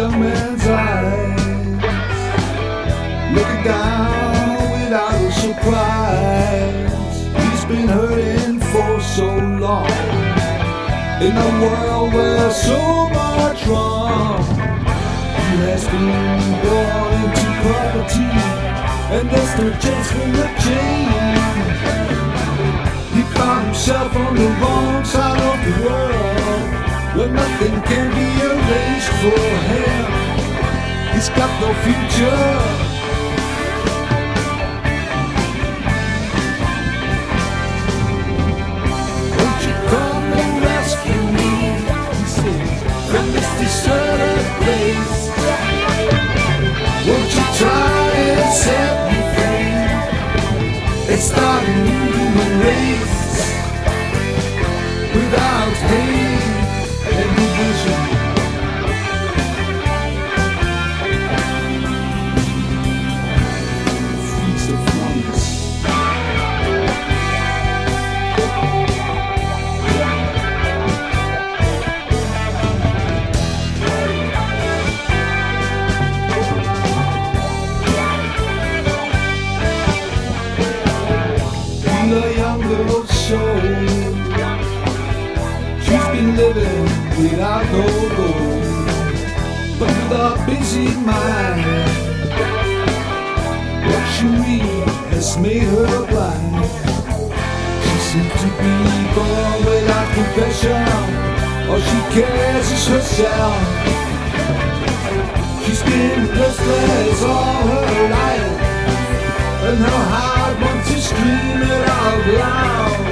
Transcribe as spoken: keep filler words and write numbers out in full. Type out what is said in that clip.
young man's eyes, looking down without a surprise. He's been hurting for so long, in a world where so much wrong. He has been born into poverty, and there's no chance for a change. He found himself on the wrong side of the world, where nothing can be arranged for him. He's got no future. Won't you come and rescue me, he says, from this deserted place? Won't you try and set me free? It's not a human race without hate and division. Feast of promise. A young girl's soul, she's been living without no goal, but with a busy mind. What she reads has made her blind. She seems to be born without confession. All she cares is herself. She's been restless all her life, and her heart wants to scream it out loud.